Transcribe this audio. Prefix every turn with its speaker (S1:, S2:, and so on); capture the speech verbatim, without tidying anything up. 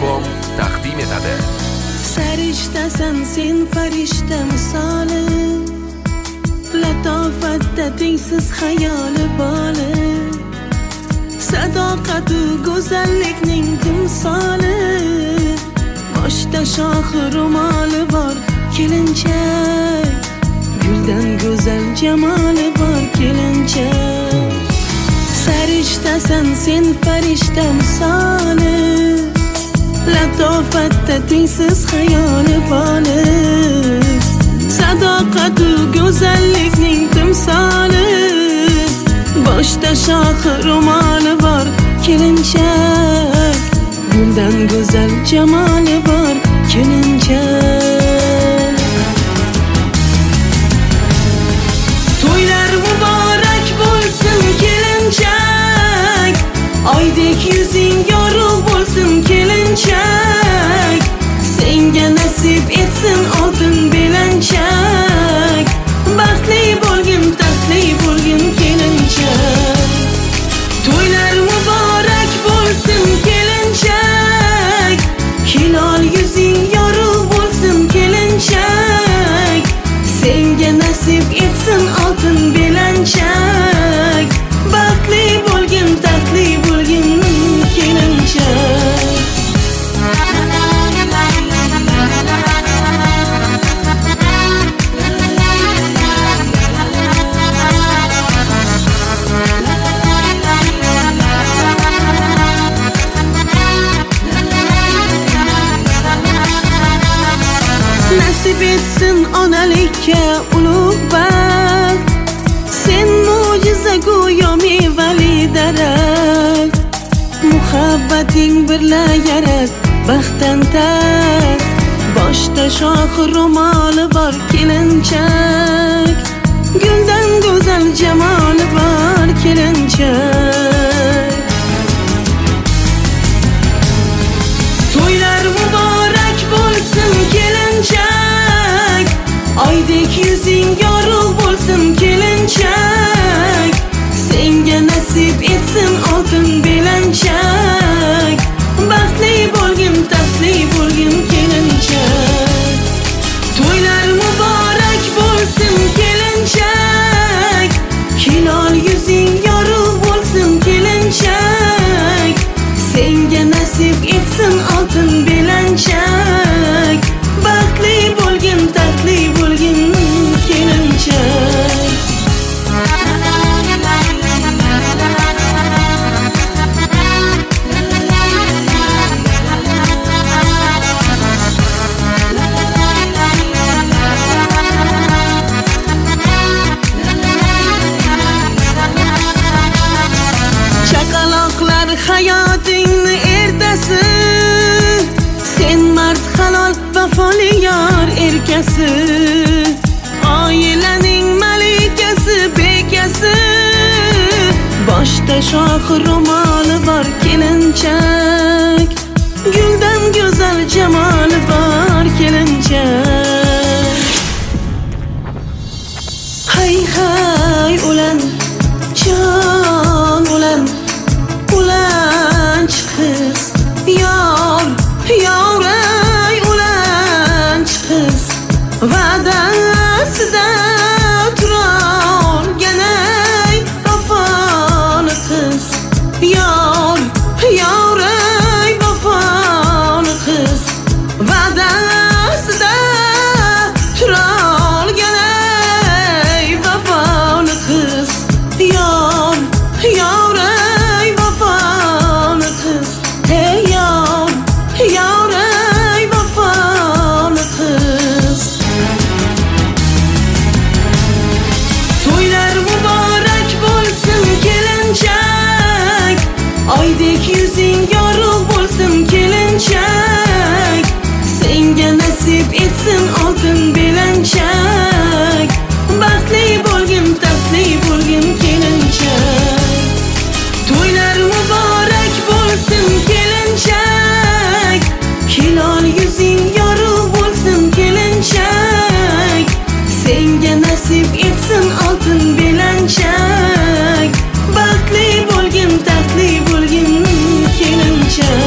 S1: com taqdim etadi.
S2: Sarishtasan sen farishta misoli, latofatda tengsiz xayoli boli, sadoqatu go'zallikning timsoli, boshda shohi ro'moli bor kelinchak, guldan go'zal jamoli bor kelinchak. Sarishtasan sen farishta misoli, latofatda tengsiz xayoli boli, sadoqatu go'zallikning timsoli, boshda shohi ro'moli bor kelinchak, guldan go'zal jamoli bor kelinchak. To'ylar muborak bo'lsin kelinchak, oydek yuzing yorug' bo'lsin kelinchak, senga nasib etsin oltin belanchak, baxtli bo'lgin taxtli bo'lgin kelinchak. To'ylar muborak bo'lsin kelinchak, hilol yuzing yorug' bo'lsin kelinchak, senga nasib etsin oltin belanchak, baxtli bo'lgin taxtli bo'lgin kelinchak. Nasib etsin onalikka ulug' baxt, sen mo'jiza go'yo mevali daraxt, muhabbating birla yarat baxtdan taxt, boshda shohi ro'moli bor kelinchak, guldan go'zal jamoli bor kelinchak. To'ylar muborak bo'lsin kelinchak, oydek yuzing yorug' bo'lsin kelinchak, senga nasib etsin oltin belanchak, baxtli bo'lgin taxtli bo'lgin kelinchak. To'ylar muborak bo'lsin kelinchak, hilol yuzing yorug' bo'lsin kelinchak, senga nasib etsin oltin belanchak, baxtli bo'lgin taxtli bo'lgin kelinchak. Chaqaloqlar hayotingni ertasi, sen mard halol vafoli yor erkasi, oilaning malikasi bekasi, boshda shohi ro'moli bor kelinchak, guldan go'zal jamoli bor kelinchak. Hay hay ulan jon ulan, ulanch qiz yor yoray ulanch qiz, va'dasida turolganay vafoli qiz, yor yoray vafoli qiz, va'dasida turolganay vafoli qiz, yor yoray vafoli qiz, hey yor yoray vafoli qiz. To'ylar muborak bo'lsin kelinchak, oydek yuzing yorug' bo'lsin kelinchak, senga nasib etsin oltin belanchak, baxtli bo'lgin taxtli bo'lgin kelinchak. To'ylar muborak bo'lsin kelinchak, hilol yuzing yorug' bo'lsin kelinchak, senga nasib etsin oltin belanchak, baxtli bo'lgin taxtli bo'lgin kelinchak.